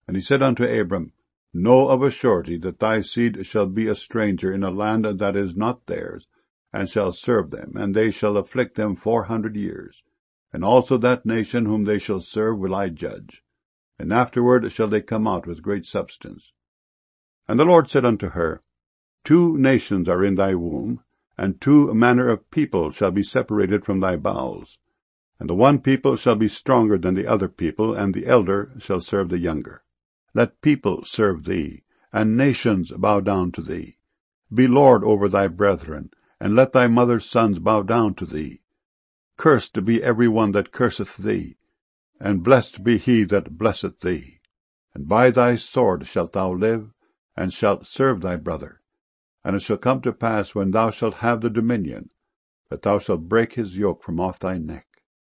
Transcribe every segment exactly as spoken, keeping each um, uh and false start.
And he said unto Abram, Know of a surety that thy seed shall be a stranger in a land that is not theirs, and shall serve them, and they shall afflict them four hundred years. And also that nation whom they shall serve will I judge. And afterward shall they come out with great substance. And the Lord said unto her, Two nations are in thy womb, and two manner of people shall be separated from thy bowels. And the one people shall be stronger than the other people, and the elder shall serve the younger. Let people serve thee, and nations bow down to thee. Be lord over thy brethren, and let thy mother's sons bow down to thee. Cursed be every one that curseth thee, and blessed be he that blesseth thee. And by thy sword shalt thou live, and shalt serve thy brother. And it shall come to pass, when thou shalt have the dominion, that thou shalt break his yoke from off thy neck.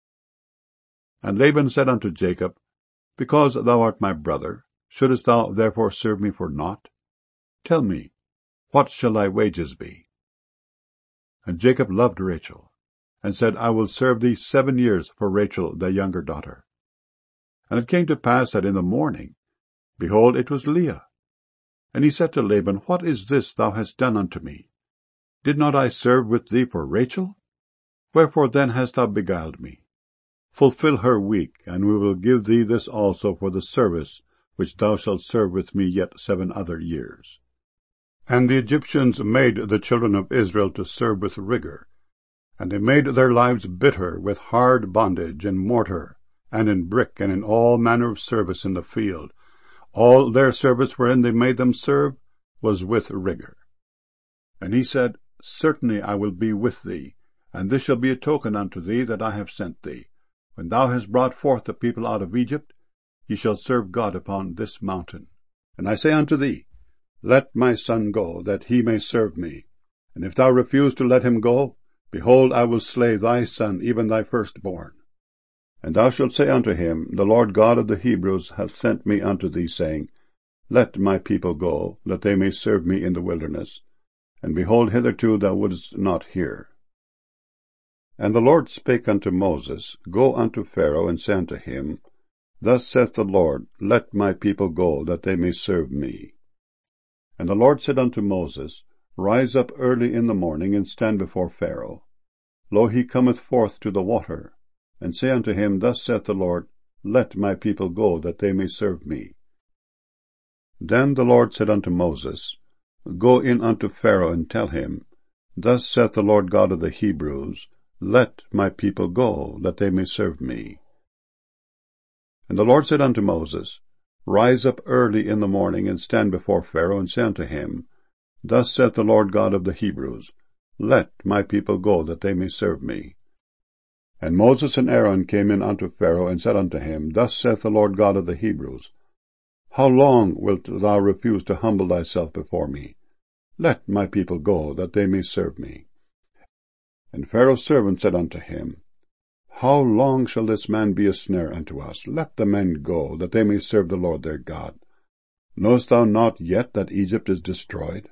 And Laban said unto Jacob, Because thou art my brother, shouldest thou therefore serve me for naught? Tell me, what shall thy wages be? And Jacob loved Rachel, and said, I will serve thee seven years for Rachel thy younger daughter. And it came to pass that in the morning, behold, it was Leah. And he said to Laban, What is this thou hast done unto me? Did not I serve with thee for Rachel? Wherefore then hast thou beguiled me? Fulfill her week, and we will give thee this also for the service which thou shalt serve with me yet seven other years. And the Egyptians made the children of Israel to serve with rigor, and they made their lives bitter with hard bondage in mortar, and in brick, and in all manner of service in the field. All their service wherein they made them serve was with rigor. And he said, Certainly I will be with thee, and this shall be a token unto thee that I have sent thee. When thou hast brought forth the people out of Egypt, ye shall serve God upon this mountain. And I say unto thee, Let my son go, that he may serve me. And if thou refuse to let him go, behold, I will slay thy son, even thy firstborn. And thou shalt say unto him, The Lord God of the Hebrews hath sent me unto thee, saying, Let my people go, that they may serve me in the wilderness. And behold, hitherto thou wouldest not hear. And the Lord spake unto Moses, Go unto Pharaoh, and say unto him, Thus saith the Lord, Let my people go, that they may serve me. And the Lord said unto Moses, Rise up early in the morning, and stand before Pharaoh. Lo, he cometh forth to the water. And say unto him, Thus saith the Lord, Let my people go, that they may serve me. Then the Lord said unto Moses, Go in unto Pharaoh, and tell him, Thus saith the Lord God of the Hebrews, Let my people go, that they may serve me. And the Lord said unto Moses, Rise up early in the morning, and stand before Pharaoh, and say unto him, Thus saith the Lord God of the Hebrews, Let my people go, that they may serve me. And Moses and Aaron came in unto Pharaoh, and said unto him, Thus saith the Lord God of the Hebrews, How long wilt thou refuse to humble thyself before me? Let my people go, that they may serve me. And Pharaoh's servant said unto him, How long shall this man be a snare unto us? Let the men go, that they may serve the Lord their God. Knowest thou not yet that Egypt is destroyed?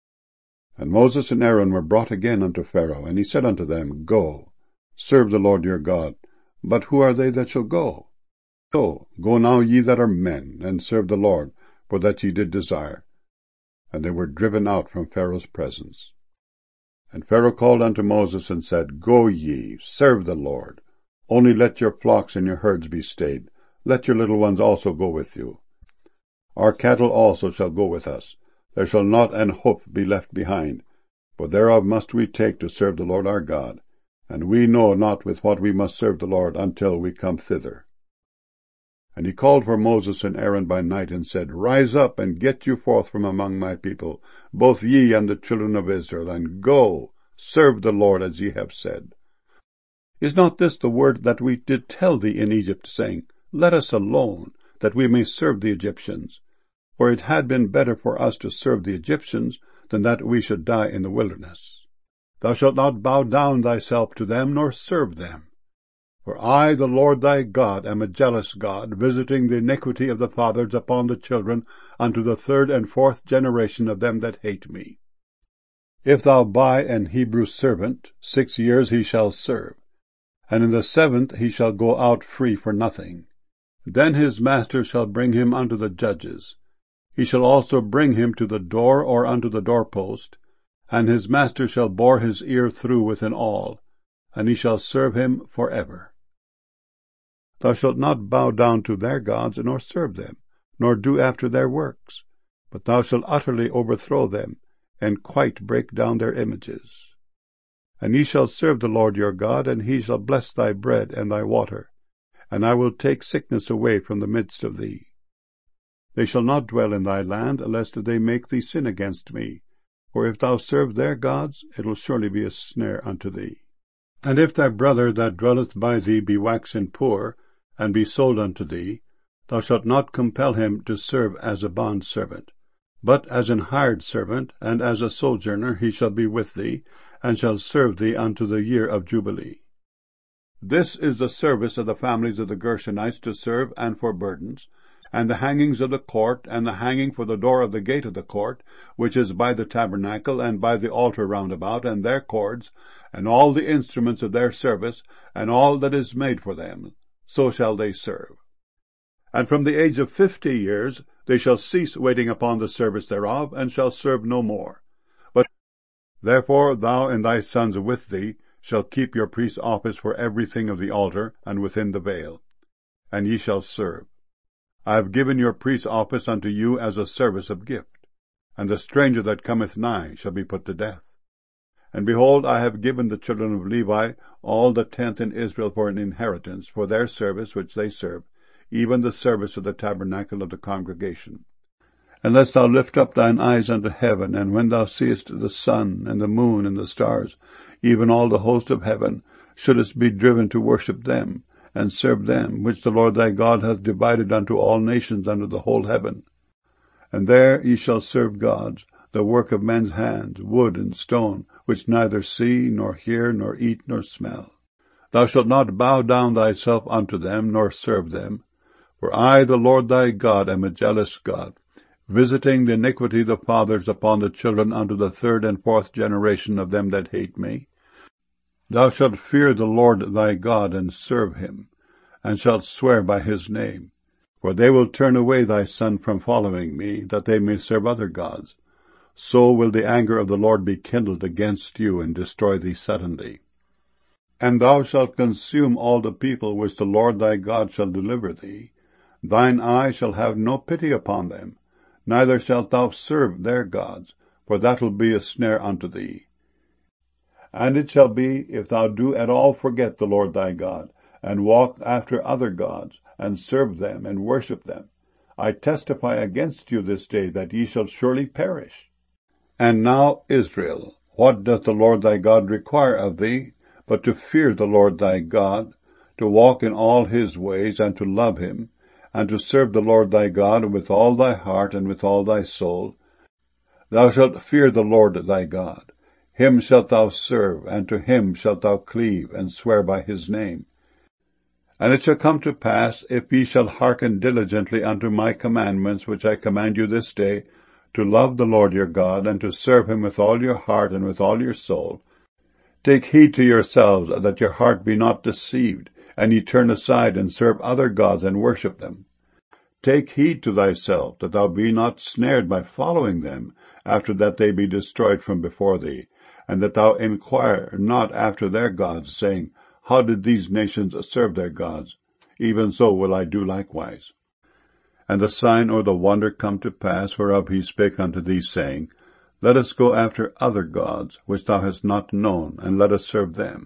And Moses and Aaron were brought again unto Pharaoh, and he said unto them, Go, serve the Lord your God. But who are they that shall go? So, go now ye that are men, and serve the Lord, for that ye did desire. And they were driven out from Pharaoh's presence. And Pharaoh called unto Moses, and said, Go ye, serve the Lord. Only let your flocks and your herds be stayed. Let your little ones also go with you. Our cattle also shall go with us. There shall not an hoof be left behind, for thereof must we take to serve the Lord our God. And we know not with what we must serve the Lord until we come thither. And he called for Moses and Aaron by night, and said, Rise up, and get you forth from among my people, both ye and the children of Israel, and go, serve the Lord as ye have said. Is not this the word that we did tell thee in Egypt, saying, Let us alone, that we may serve the Egyptians? For it had been better for us to serve the Egyptians, than that we should die in the wilderness. Thou shalt not bow down thyself to them, nor serve them. For I, the Lord thy God, am a jealous God, visiting the iniquity of the fathers upon the children, unto the third and fourth generation of them that hate me. If thou buy an Hebrew servant, six years he shall serve, and in the seventh he shall go out free for nothing. Then his master shall bring him unto the judges. He shall also bring him to the door or unto the doorpost, and his master shall bore his ear through with an awl, and he shall serve him for ever. Thou shalt not bow down to their gods, nor serve them, nor do after their works, but thou shalt utterly overthrow them, and quite break down their images. And ye shall serve the Lord your God, and he shall bless thy bread and thy water, and I will take sickness away from the midst of thee. They shall not dwell in thy land, lest they make thee sin against me. For if thou serve their gods, it will surely be a snare unto thee. And if thy brother that dwelleth by thee be waxen poor, and be sold unto thee, thou shalt not compel him to serve as a bondservant, but as an hired servant, and as a sojourner he shall be with thee, and shall serve thee unto the year of Jubilee. This is the service of the families of the Gershonites to serve and for burdens, and the hangings of the court, and the hanging for the door of the gate of the court, which is by the tabernacle, and by the altar round about, and their cords, and all the instruments of their service, and all that is made for them, so shall they serve. And from the age of fifty years they shall cease waiting upon the service thereof, and shall serve no more. But therefore thou and thy sons with thee shall keep your priest's office for everything of the altar, and within the veil, and ye shall serve. I have given your priest's office unto you as a service of gift, and the stranger that cometh nigh shall be put to death. And behold, I have given the children of Levi all the tenth in Israel for an inheritance, for their service which they serve, even the service of the tabernacle of the congregation. Unless thou lift up thine eyes unto heaven, and when thou seest the sun, and the moon, and the stars, even all the host of heaven, shouldest be driven to worship them, and serve them, which the Lord thy God hath divided unto all nations under the whole heaven. And there ye shall serve gods, the work of men's hands, wood and stone, which neither see, nor hear, nor eat, nor smell. Thou shalt not bow down thyself unto them, nor serve them. For I, the Lord thy God, am a jealous God, visiting the iniquity of the fathers upon the children unto the third and fourth generation of them that hate me. Thou shalt fear the Lord thy God, and serve him, and shalt swear by his name. For they will turn away thy son from following me, that they may serve other gods. So will the anger of the Lord be kindled against you, and destroy thee suddenly. And thou shalt consume all the people which the Lord thy God shall deliver thee. Thine eye shall have no pity upon them, neither shalt thou serve their gods, for that will be a snare unto thee. And it shall be, if thou do at all forget the Lord thy God, and walk after other gods, and serve them, and worship them, I testify against you this day that ye shall surely perish. And now, Israel, what doth the Lord thy God require of thee, but to fear the Lord thy God, to walk in all his ways, and to love him, and to serve the Lord thy God with all thy heart and with all thy soul? Thou shalt fear the Lord thy God. Him shalt thou serve, and to him shalt thou cleave, and swear by his name. And it shall come to pass, if ye shall hearken diligently unto my commandments which I command you this day, to love the Lord your God, and to serve him with all your heart and with all your soul. Take heed to yourselves that your heart be not deceived, and ye turn aside and serve other gods and worship them. Take heed to thyself that thou be not snared by following them, after that they be destroyed from before thee, and that thou inquire not after their gods, saying, How did these nations serve their gods? Even so will I do likewise. And the sign or the wonder come to pass, whereof he spake unto thee, saying, Let us go after other gods, which thou hast not known, and let us serve them.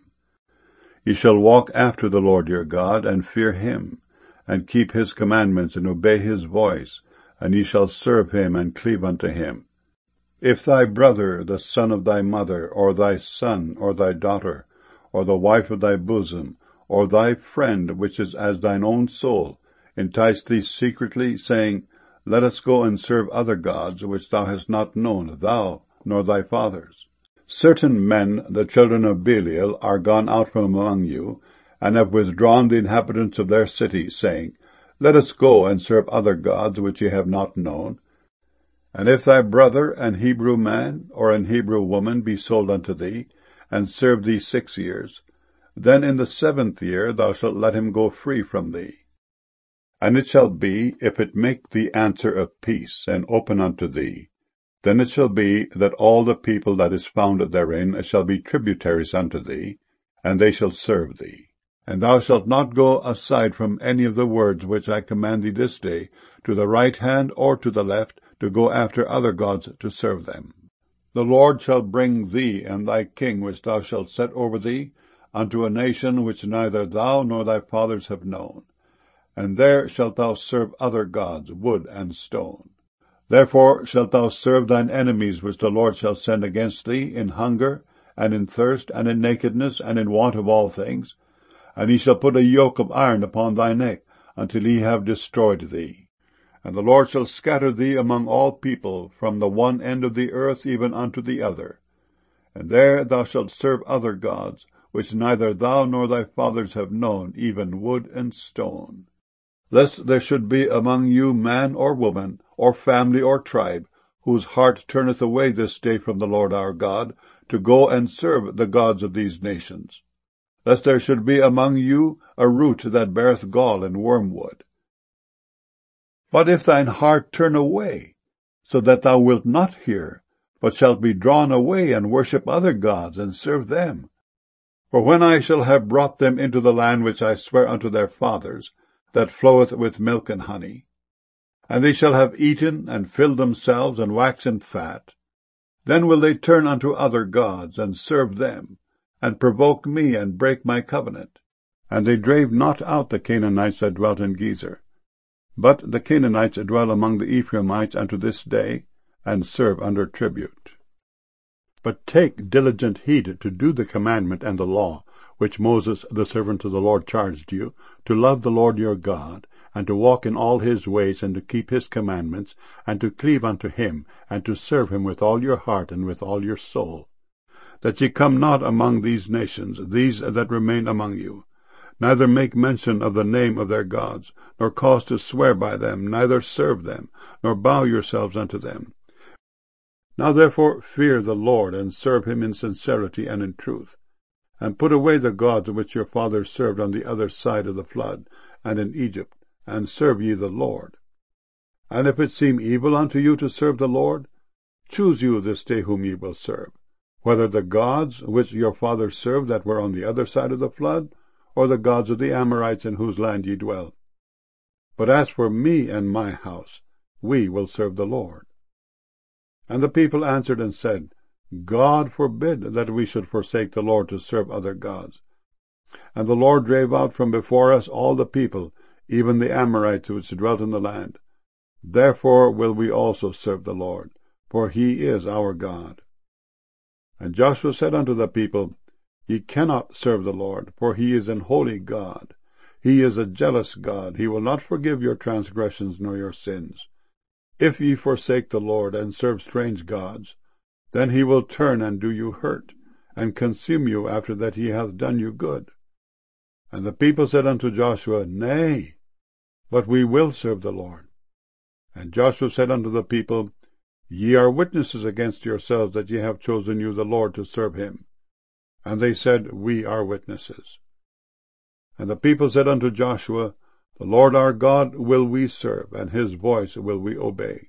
Ye shall walk after the Lord your God, and fear him, and keep his commandments, and obey his voice, and ye shall serve him, and cleave unto him. If thy brother, the son of thy mother, or thy son, or thy daughter, or the wife of thy bosom, or thy friend, which is as thine own soul, entice thee secretly, saying, Let us go and serve other gods, which thou hast not known, thou, nor thy fathers. Certain men, the children of Belial, are gone out from among you, and have withdrawn the inhabitants of their cities, saying, Let us go and serve other gods, which ye have not known. And if thy brother, an Hebrew man, or an Hebrew woman, be sold unto thee, and serve thee six years, then in the seventh year thou shalt let him go free from thee. And it shall be, if it make thee answer of peace, and open unto thee, then it shall be that all the people that is found therein shall be tributaries unto thee, and they shall serve thee. And thou shalt not go aside from any of the words which I command thee this day, to the right hand or to the left, to go after other gods to serve them. The Lord shall bring thee and thy king which thou shalt set over thee unto a nation which neither thou nor thy fathers have known, and there shalt thou serve other gods, wood and stone. Therefore shalt thou serve thine enemies which the Lord shall send against thee, in hunger, and in thirst, and in nakedness, and in want of all things, and he shall put a yoke of iron upon thy neck, until he have destroyed thee. And the Lord shall scatter thee among all people, from the one end of the earth even unto the other. And there thou shalt serve other gods, which neither thou nor thy fathers have known, even wood and stone. Lest there should be among you man or woman, or family or tribe, whose heart turneth away this day from the Lord our God, to go and serve the gods of these nations. Lest there should be among you a root that beareth gall and wormwood. But if thine heart turn away, so that thou wilt not hear, but shalt be drawn away and worship other gods, and serve them. For when I shall have brought them into the land which I swear unto their fathers, that floweth with milk and honey, and they shall have eaten, and filled themselves, and waxen fat, then will they turn unto other gods, and serve them, and provoke me, and break my covenant. And they drave not out the Canaanites that dwelt in Gezer. But the Canaanites dwell among the Ephraimites unto this day, and serve under tribute. But take diligent heed to do the commandment and the law, which Moses the servant of the Lord charged you, to love the Lord your God, and to walk in all his ways, and to keep his commandments, and to cleave unto him, and to serve him with all your heart and with all your soul. That ye come not among these nations, these that remain among you, neither make mention of the name of their gods, nor cause to swear by them, neither serve them, nor bow yourselves unto them. Now therefore fear the Lord, and serve him in sincerity and in truth. And put away the gods which your fathers served on the other side of the flood, and in Egypt, and serve ye the Lord. And if it seem evil unto you to serve the Lord, choose you this day whom ye will serve, whether the gods which your fathers served that were on the other side of the flood, or the gods of the Amorites in whose land ye dwell. But as for me and my house, we will serve the Lord. And the people answered and said, God forbid that we should forsake the Lord to serve other gods. And the Lord drave out from before us all the people, even the Amorites which dwelt in the land. Therefore will we also serve the Lord, for he is our God. And Joshua said unto the people, Ye cannot serve the Lord, for he is an holy God. He is a jealous God. He will not forgive your transgressions nor your sins. If ye forsake the Lord, and serve strange gods, then he will turn and do you hurt, and consume you after that he hath done you good. And the people said unto Joshua, Nay, but we will serve the Lord. And Joshua said unto the people, Ye are witnesses against yourselves that ye have chosen you the Lord to serve him. And they said, We are witnesses. And the people said unto Joshua, The Lord our God will we serve, and his voice will we obey.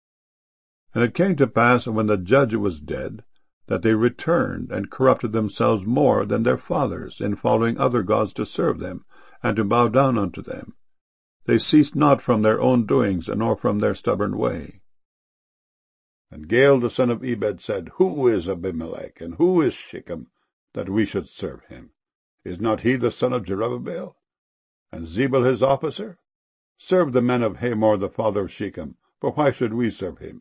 And it came to pass, when the judge was dead, that they returned, and corrupted themselves more than their fathers, in following other gods to serve them, and to bow down unto them. They ceased not from their own doings, nor from their stubborn way. And Gaal the son of Ebed said, Who is Abimelech, and who is Shechem, that we should serve him? Is not he the son of Jerubbaal? And Zebul his officer? Serve the men of Hamor the father of Shechem, for why should we serve him?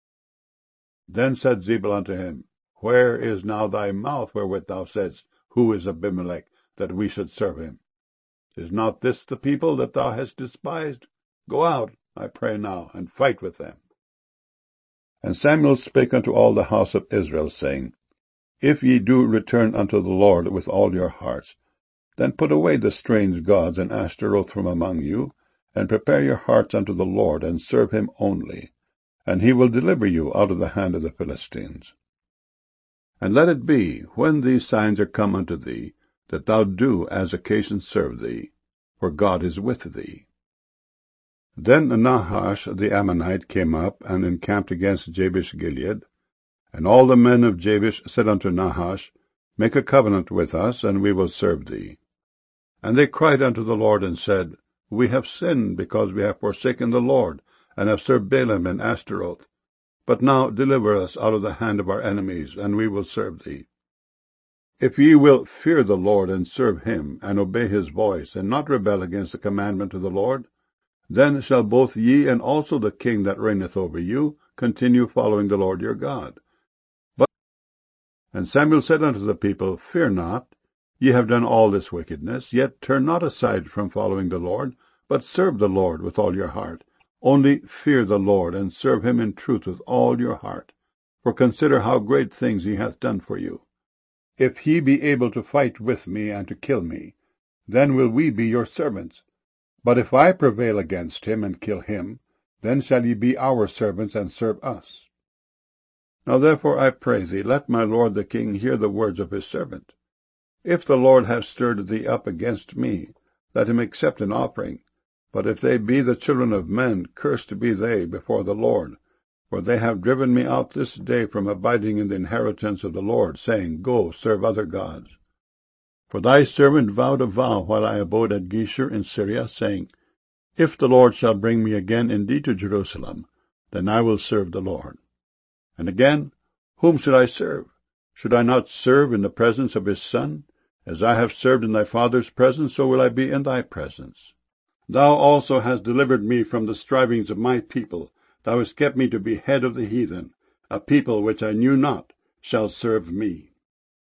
Then said Zebul unto him, Where is now thy mouth wherewith thou saidst, Who is Abimelech, that we should serve him? Is not this the people that thou hast despised? Go out, I pray now, and fight with them. And Samuel spake unto all the house of Israel, saying, If ye do return unto the Lord with all your hearts, then put away the strange gods and Ashtaroth from among you, and prepare your hearts unto the Lord, and serve him only, and he will deliver you out of the hand of the Philistines. And let it be, when these signs are come unto thee, that thou do as occasion serve thee, for God is with thee. Then Nahash the Ammonite came up and encamped against Jabesh-Gilead. And all the men of Jabesh said unto Nahash, Make a covenant with us, and we will serve thee. And they cried unto the Lord, and said, We have sinned, because we have forsaken the Lord, and have served Baalim and Ashtaroth. But now deliver us out of the hand of our enemies, and we will serve thee. If ye will fear the Lord, and serve him, and obey his voice, and not rebel against the commandment of the Lord, then shall both ye and also the king that reigneth over you continue following the Lord your God. But And Samuel said unto the people, Fear not, ye have done all this wickedness, yet turn not aside from following the Lord, but serve the Lord with all your heart. Only fear the Lord, and serve him in truth with all your heart. For consider how great things he hath done for you. If he be able to fight with me and to kill me, then will we be your servants. But if I prevail against him and kill him, then shall ye be our servants and serve us. Now therefore I pray thee, let my lord the king hear the words of his servant. If the Lord have stirred thee up against me, let him accept an offering. But if they be the children of men, cursed be they before the Lord. For they have driven me out this day from abiding in the inheritance of the Lord, saying, Go, serve other gods. For thy servant vowed a vow while I abode at Geshur in Syria, saying, If the Lord shall bring me again indeed to Jerusalem, then I will serve the Lord. And again, whom should I serve? Should I not serve in the presence of his Son? As I have served in thy father's presence, so will I be in thy presence. Thou also hast delivered me from the strivings of my people. Thou hast kept me to be head of the heathen. A people which I knew not shall serve me.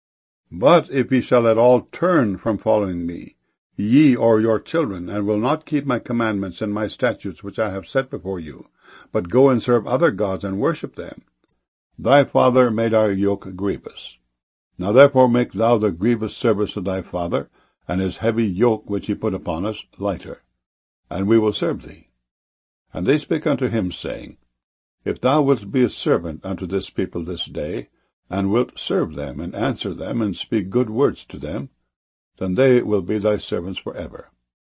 But if ye shall at all turn from following me, ye or your children, and will not keep my commandments and my statutes which I have set before you, but go and serve other gods and worship them, thy father made our yoke grievous. Now therefore make thou the grievous service of thy father, and his heavy yoke which he put upon us, lighter, and we will serve thee. And they spake unto him, saying, If thou wilt be a servant unto this people this day, and wilt serve them, and answer them, and speak good words to them, then they will be thy servants for ever.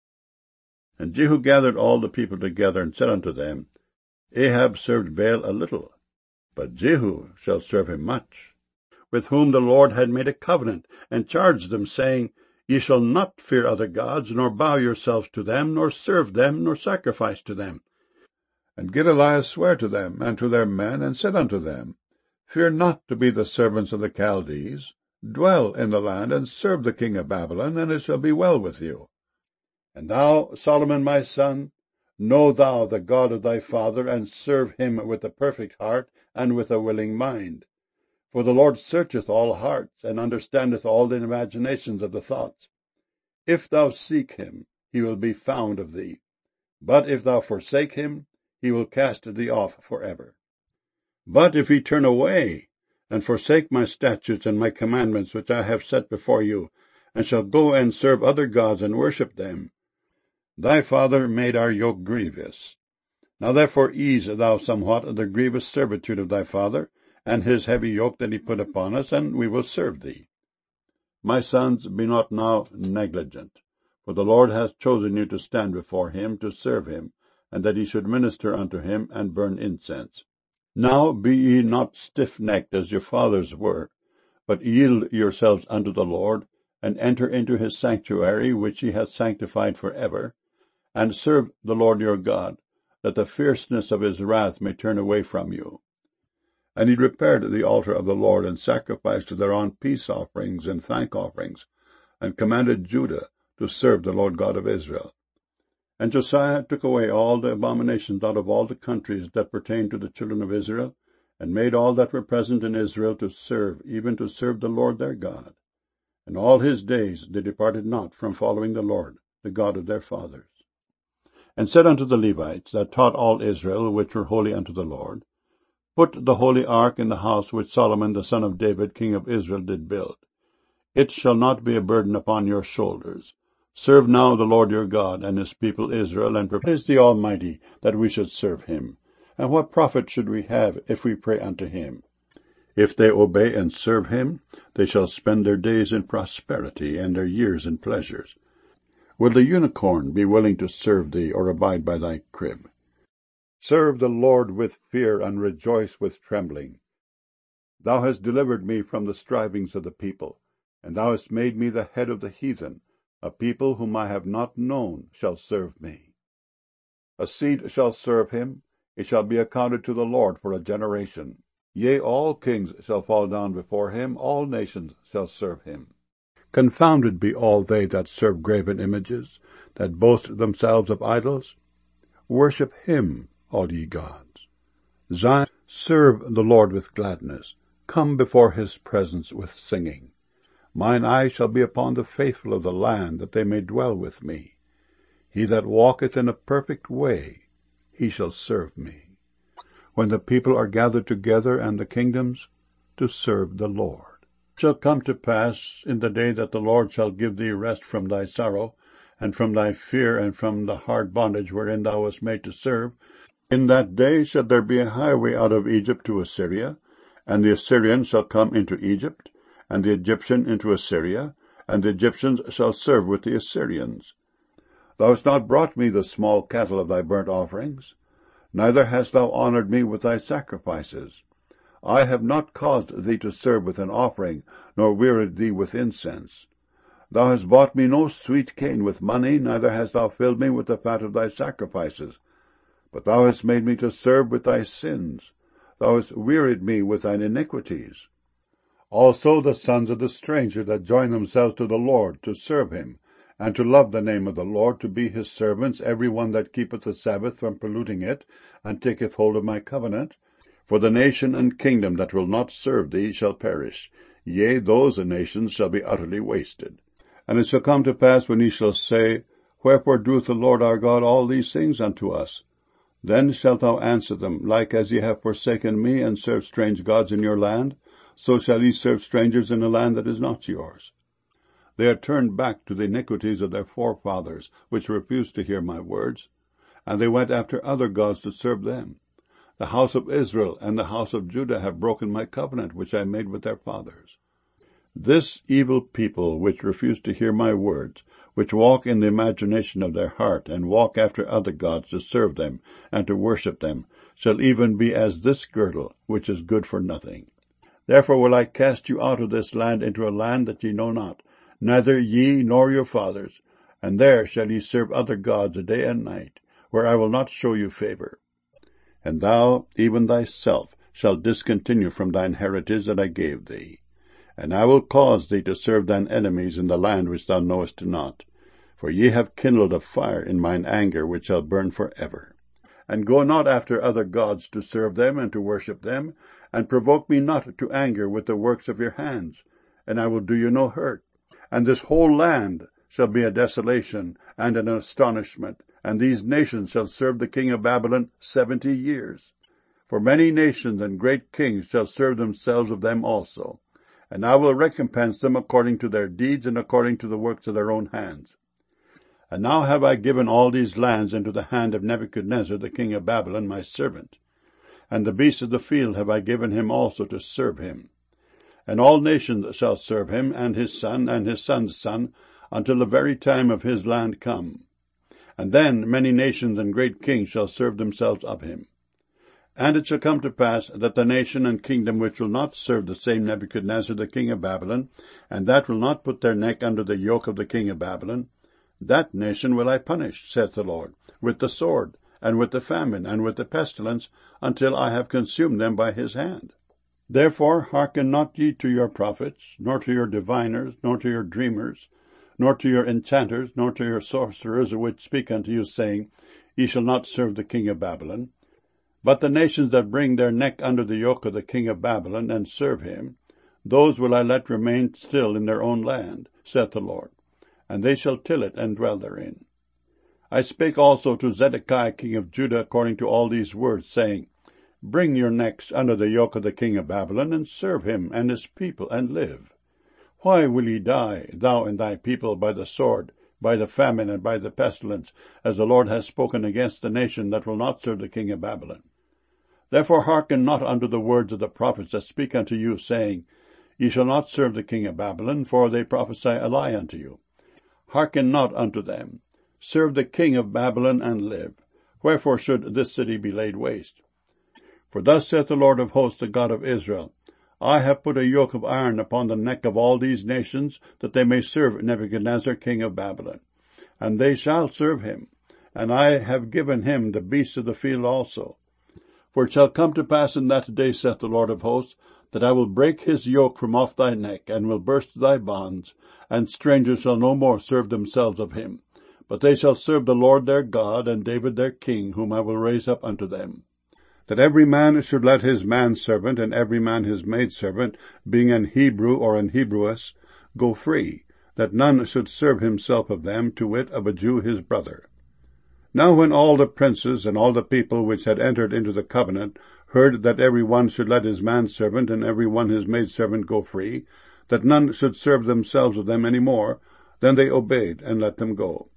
And Jehu gathered all the people together, and said unto them, Ahab served Baal a little, but Jehu shall serve him much, with whom the Lord had made a covenant, and charged them, saying, Ye shall not fear other gods, nor bow yourselves to them, nor serve them, nor sacrifice to them. And Gedaliah sware to them, and to their men, and said unto them, Fear not to be the servants of the Chaldees. Dwell in the land, and serve the king of Babylon, and it shall be well with you. And thou, Solomon my son, know thou the God of thy father, and serve him with a perfect heart, and with a willing mind. For the Lord searcheth all hearts, and understandeth all the imaginations of the thoughts. If thou seek him, he will be found of thee. But if thou forsake him, he will cast thee off for ever. But if ye turn away, and forsake my statutes and my commandments which I have set before you, and shall go and serve other gods and worship them, thy father made our yoke grievous. Now therefore ease thou somewhat of the grievous servitude of thy father, and his heavy yoke that he put upon us, and we will serve thee. My sons, be not now negligent, for the Lord hath chosen you to stand before him, to serve him, and that ye should minister unto him, and burn incense. Now be ye not stiff-necked as your fathers were, but yield yourselves unto the Lord, and enter into his sanctuary, which he hath sanctified for ever, and serve the Lord your God, that the fierceness of his wrath may turn away from you. And he repaired the altar of the Lord, and sacrificed thereon peace offerings and thank offerings, and commanded Judah to serve the Lord God of Israel. And Josiah took away all the abominations out of all the countries that pertained to the children of Israel, and made all that were present in Israel to serve, even to serve the Lord their God. And all his days they departed not from following the Lord, the God of their fathers. And said unto the Levites that taught all Israel, which were holy unto the Lord, Put the holy ark in the house which Solomon the son of David king of Israel did build. It shall not be a burden upon your shoulders. Serve now the Lord your God and his people Israel, and praise the Almighty that we should serve him. And what profit should we have if we pray unto him? If they obey and serve him, they shall spend their days in prosperity, and their years in pleasures. Will the unicorn be willing to serve thee, or abide by thy crib? Serve the Lord with fear, and rejoice with trembling. Thou hast delivered me from the strivings of the people, and thou hast made me the head of the heathen. A people whom I have not known shall serve me. A seed shall serve him, it shall be accounted to the Lord for a generation. Yea, all kings shall fall down before him, all nations shall serve him. Confounded be all they that serve graven images, that boast themselves of idols. Worship him, all ye gods. Zion, serve the Lord with gladness. Come before his presence with singing. Mine eye shall be upon the faithful of the land, that they may dwell with me. He that walketh in a perfect way, he shall serve me. When the people are gathered together, and the kingdoms, to serve the Lord. It shall come to pass in the day that the Lord shall give thee rest from thy sorrow, and from thy fear, and from the hard bondage wherein thou wast made to serve. In that day shall there be a highway out of Egypt to Assyria, and the Assyrian shall come into Egypt, and the Egyptian into Assyria, and the Egyptians shall serve with the Assyrians. Thou hast not brought me the small cattle of thy burnt offerings, neither hast thou honored me with thy sacrifices. I have not caused thee to serve with an offering, nor wearied thee with incense. Thou hast bought me no sweet cane with money, neither hast thou filled me with the fat of thy sacrifices. But thou hast made me to serve with thy sins. Thou hast wearied me with thine iniquities. Also the sons of the stranger that join themselves to the Lord, to serve him, and to love the name of the Lord, to be his servants, every one that keepeth the Sabbath from polluting it, and taketh hold of my covenant. For the nation and kingdom that will not serve thee shall perish. Yea, those nations shall be utterly wasted. And it shall come to pass, when ye shall say, Wherefore doeth the Lord our God all these things unto us? Then shalt thou answer them, Like as ye have forsaken me, and served strange gods in your land, so shall ye serve strangers in a land that is not yours. They are turned back to the iniquities of their forefathers, which refused to hear my words, and they went after other gods to serve them. The house of Israel and the house of Judah have broken my covenant, which I made with their fathers. This evil people, which refuse to hear my words, which walk in the imagination of their heart, and walk after other gods to serve them, and to worship them, shall even be as this girdle, which is good for nothing. Therefore will I cast you out of this land into a land that ye know not, neither ye nor your fathers, and there shall ye serve other gods day and night, where I will not show you favor. And thou, even thyself, shalt discontinue from thine heritage that I gave thee. And I will cause thee to serve thine enemies in the land which thou knowest not. For ye have kindled a fire in mine anger, which shall burn for ever. And go not after other gods to serve them and to worship them, and provoke me not to anger with the works of your hands, and I will do you no hurt. And this whole land shall be a desolation and an astonishment, and these nations shall serve the king of Babylon seventy years. For many nations and great kings shall serve themselves of them also, and I will recompense them according to their deeds and according to the works of their own hands. And now have I given all these lands into the hand of Nebuchadnezzar the king of Babylon my servant, and the beasts of the field have I given him also to serve him. And all nations shall serve him, and his son, and his son's son, until the very time of his land come. And then many nations and great kings shall serve themselves of him. And it shall come to pass that the nation and kingdom which will not serve the same Nebuchadnezzar the king of Babylon, and that will not put their neck under the yoke of the king of Babylon, that nation will I punish, saith the Lord, with the sword, and with the famine, and with the pestilence, until I have consumed them by his hand. Therefore hearken not ye to your prophets, nor to your diviners, nor to your dreamers, nor to your enchanters, nor to your sorcerers, which speak unto you, saying, Ye shall not serve the king of Babylon. But the nations that bring their neck under the yoke of the king of Babylon, and serve him, those will I let remain still in their own land, saith the Lord, and they shall till it and dwell therein. I spake also to Zedekiah king of Judah according to all these words, saying, Bring your necks under the yoke of the king of Babylon, and serve him and his people, and live. Why will ye die, thou and thy people, by the sword, by the famine, and by the pestilence, as the Lord has spoken against the nation that will not serve the king of Babylon? Therefore hearken not unto the words of the prophets that speak unto you, saying, Ye shall not serve the king of Babylon, for they prophesy a lie unto you. hearken not unto them. Serve the king of Babylon, and live. Wherefore should this city be laid waste? For thus saith the Lord of hosts, the God of Israel, I have put a yoke of iron upon the neck of all these nations, that they may serve Nebuchadnezzar king of Babylon. And they shall serve him, and I have given him the beasts of the field also. For it shall come to pass in that day, saith the Lord of hosts, that I will break his yoke from off thy neck, and will burst thy bonds, and strangers shall no more serve themselves of him. But they shall serve the Lord their God, and David their king, whom I will raise up unto them. That every man should let his manservant, and every man his maidservant, being an Hebrew or an Hebrewess, go free, that none should serve himself of them, to wit, of a Jew his brother. Now when all the princes and all the people which had entered into the covenant heard that every one should let his manservant and every one his maidservant go free, that none should serve themselves of them any more, then they obeyed and let them go.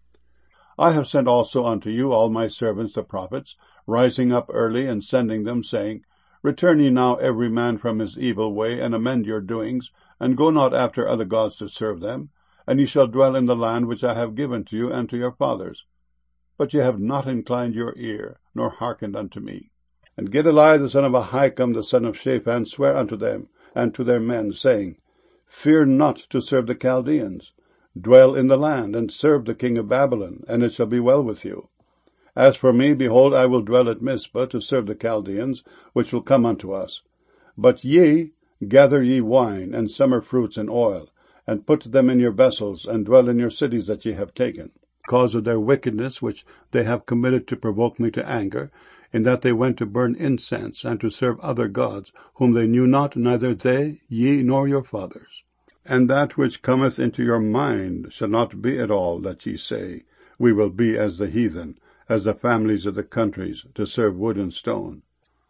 I have sent also unto you all my servants the prophets, rising up early and sending them, saying, Return ye now every man from his evil way, and amend your doings, and go not after other gods to serve them, and ye shall dwell in the land which I have given to you and to your fathers. But ye have not inclined your ear, nor hearkened unto me. And Gedaliah the son of Ahikam the son of Shaphan sware unto them and to their men, saying, Fear not to serve the Chaldeans. Dwell in the land, and serve the king of Babylon, and it shall be well with you. As for me, behold, I will dwell at Mizpah to serve the Chaldeans, which will come unto us. But ye, gather ye wine, and summer fruits, and oil, and put them in your vessels, and dwell in your cities that ye have taken, because of their wickedness which they have committed to provoke me to anger, in that they went to burn incense, and to serve other gods, whom they knew not, neither they, ye, nor your fathers. And that which cometh into your mind shall not be at all that ye say, We will be as the heathen, as the families of the countries, to serve wood and stone.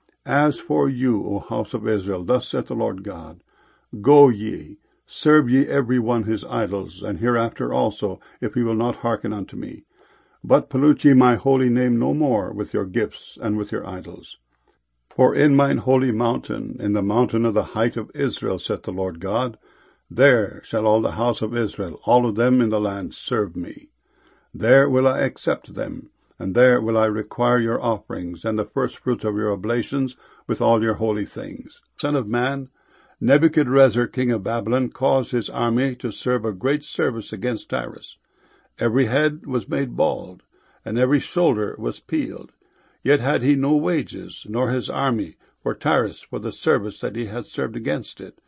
As for you, O house of Israel, thus saith the Lord God, Go ye, serve ye every one his idols, and hereafter also, if ye will not hearken unto me. But pollute ye my holy name no more with your gifts and with your idols. For in mine holy mountain, in the mountain of the height of Israel, saith the Lord God, there shall all the house of Israel, all of them in the land, serve me. There will I accept them, and there will I require your offerings, and the firstfruits of your oblations, with all your holy things. Son of man, Nebuchadrezzar king of Babylon caused his army to serve a great service against Tyrus. Every head was made bald, and every shoulder was peeled. Yet had he no wages, nor his army, for Tyrus, for the service that he had served against it.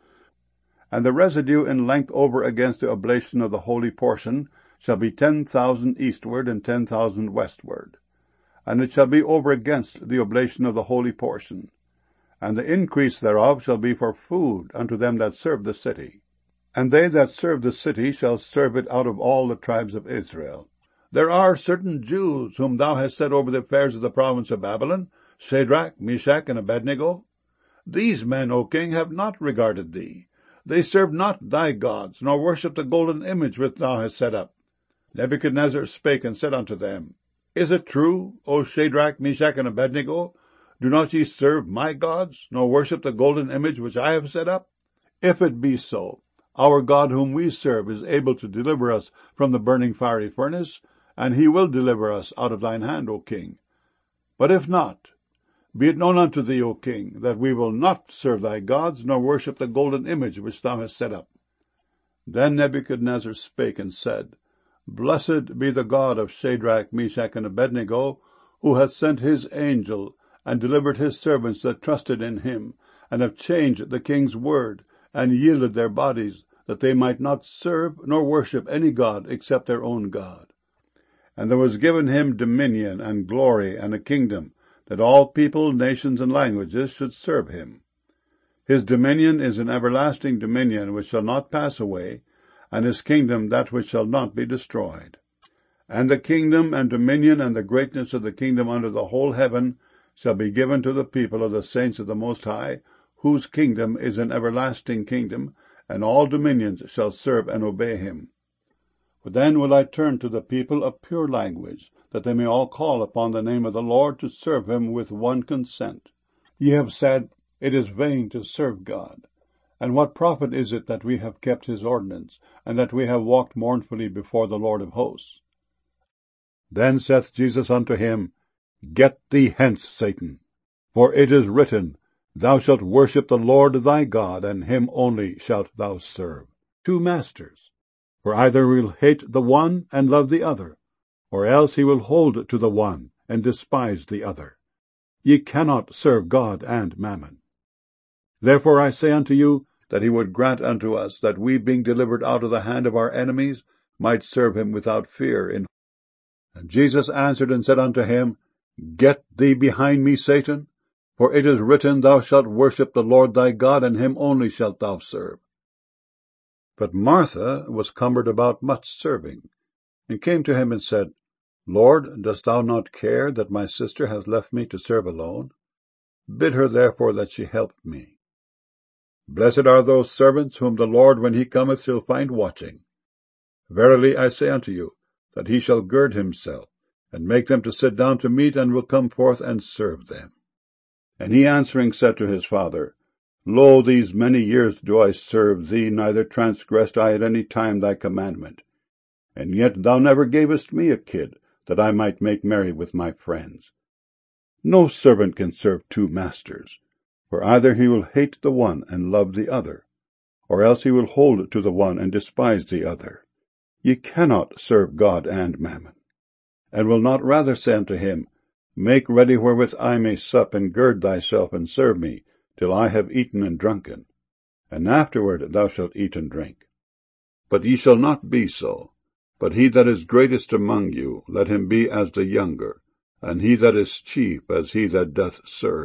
And the residue in length over against the oblation of the holy portion shall be ten thousand eastward and ten thousand westward. And it shall be over against the oblation of the holy portion. And the increase thereof shall be for food unto them that serve the city. And they that serve the city shall serve it out of all the tribes of Israel. There are certain Jews whom thou hast set over the affairs of the province of Babylon, Shadrach, Meshach, and Abednego. These men, O king, have not regarded thee. They serve not thy gods, nor worship the golden image which thou hast set up. Nebuchadnezzar spake and said unto them, Is it true, O Shadrach, Meshach, and Abednego? Do not ye serve my gods, nor worship the golden image which I have set up? If it be so, our God whom we serve is able to deliver us from the burning fiery furnace, and he will deliver us out of thine hand, O king. But if not, be it known unto thee, O king, that we will not serve thy gods, nor worship the golden image which thou hast set up. Then Nebuchadnezzar spake and said, Blessed be the God of Shadrach, Meshach, and Abednego, who hath sent his angel, and delivered his servants that trusted in him, and have changed the king's word, and yielded their bodies, that they might not serve nor worship any god except their own God. And there was given him dominion and glory and a kingdom, that all people, nations, and languages should serve him. His dominion is an everlasting dominion which shall not pass away, and his kingdom that which shall not be destroyed. And the kingdom and dominion and the greatness of the kingdom under the whole heaven shall be given to the people of the saints of the Most High, whose kingdom is an everlasting kingdom, and all dominions shall serve and obey him. For then will I turn to the people of pure language, that they may all call upon the name of the Lord to serve him with one consent. Ye have said, It is vain to serve God. And what profit is it that we have kept his ordinance, and that we have walked mournfully before the Lord of hosts? Then saith Jesus unto him, Get thee hence, Satan, for it is written, Thou shalt worship the Lord thy God, and him only shalt thou serve. Two masters. For either he will hate the one and love the other, or else he will hold to the one and despise the other. Ye cannot serve God and mammon. Therefore I say unto you, that he would grant unto us, that we, being delivered out of the hand of our enemies, might serve him without fear. In And Jesus answered and said unto him, Get thee behind me, Satan, for it is written, Thou shalt worship the Lord thy God, and him only shalt thou serve. But Martha was cumbered about much serving, and came to him and said, Lord, dost thou not care that my sister hath left me to serve alone? Bid her therefore that she help me. Blessed are those servants whom the Lord, when he cometh, shall find watching. Verily I say unto you, that he shall gird himself, and make them to sit down to meat, and will come forth and serve them. And he answering said to his father, Lo, these many years do I serve thee, neither transgressed I at any time thy commandment. And yet thou never gavest me a kid, that I might make merry with my friends. No servant can serve two masters, for either he will hate the one and love the other, or else he will hold to the one and despise the other. Ye cannot serve God and mammon. And will not rather say unto him, Make ready wherewith I may sup, and gird thyself, and serve me, till I have eaten and drunken, and afterward thou shalt eat and drink. But ye shall not be so. But he that is greatest among you, let him be as the younger, and he that is chief as he that doth serve.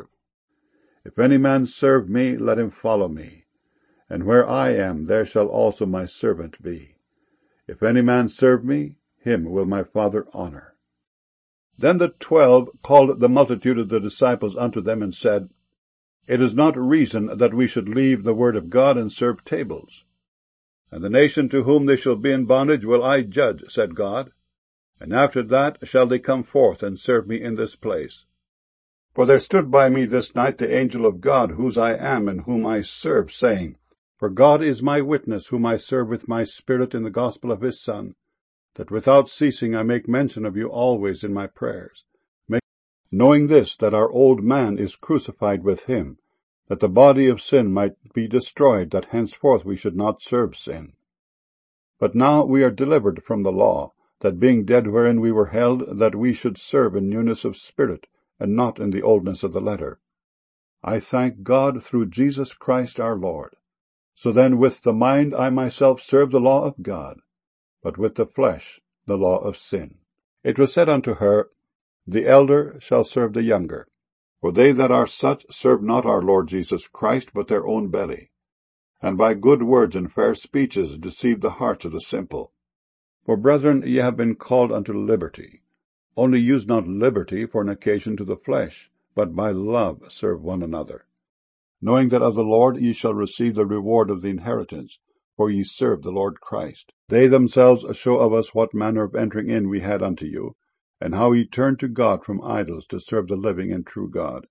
If any man serve me, let him follow me, and where I am, there shall also my servant be. If any man serve me, him will my Father honor. Then the twelve called the multitude of the disciples unto them, and said, It is not reason that we should leave the word of God and serve tables. And the nation to whom they shall be in bondage will I judge, said God, and after that shall they come forth and serve me in this place. For there stood by me this night the angel of God, whose I am and whom I serve, saying, For God is my witness, whom I serve with my spirit in the gospel of his Son, that without ceasing I make mention of you always in my prayers, knowing this, that our old man is crucified with him, that the body of sin might be destroyed, that henceforth we should not serve sin. But now we are delivered from the law, that being dead wherein we were held, that we should serve in newness of spirit, and not in the oldness of the letter. I thank God through Jesus Christ our Lord. So then with the mind I myself serve the law of God, but with the flesh the law of sin. It was said unto her, The elder shall serve the younger. For they that are such serve not our Lord Jesus Christ, but their own belly, and by good words and fair speeches deceive the hearts of the simple. For, brethren, ye have been called unto liberty. Only use not liberty for an occasion to the flesh, but by love serve one another. Knowing that of the Lord ye shall receive the reward of the inheritance, for ye serve the Lord Christ. They themselves show of us what manner of entering in we had unto you, and how ye turned to God from idols to serve the living and true God.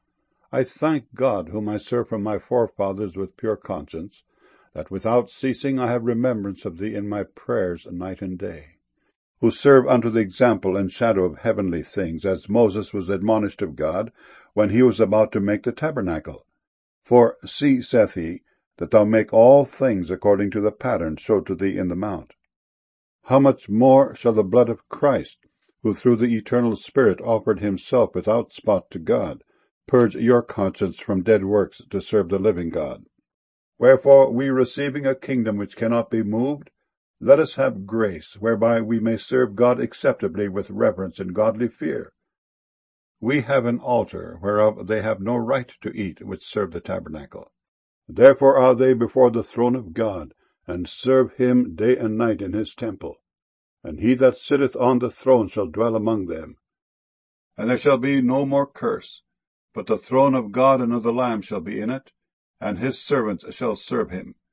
I thank God, whom I serve from my forefathers with pure conscience, that without ceasing I have remembrance of thee in my prayers night and day, who serve unto the example and shadow of heavenly things, as Moses was admonished of God, when he was about to make the tabernacle. For, see, saith he, that thou make all things according to the pattern showed to thee in the mount. How much more shall the blood of Christ, who through the eternal Spirit offered himself without spot to God, purge your conscience from dead works to serve the living God? Wherefore, we receiving a kingdom which cannot be moved, let us have grace, whereby we may serve God acceptably with reverence and godly fear. We have an altar, whereof they have no right to eat, which serve the tabernacle. Therefore are they before the throne of God, and serve him day and night in his temple. And he that sitteth on the throne shall dwell among them. And there shall be no more curse, but the throne of God and of the Lamb shall be in it, and his servants shall serve him.